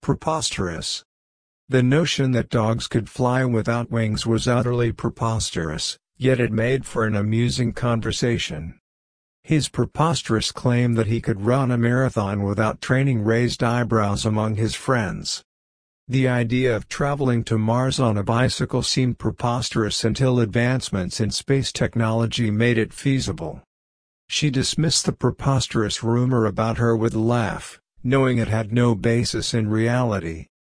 Preposterous. The notion that dogs could fly without wings was utterly preposterous, yet it made for an amusing conversation. His preposterous claim that he could run a marathon without training raised eyebrows among his friends. The idea of traveling to Mars on a bicycle seemed preposterous until advancements in space technology made it feasible. She dismissed the preposterous rumor about her with a laugh, knowing it had no basis in reality.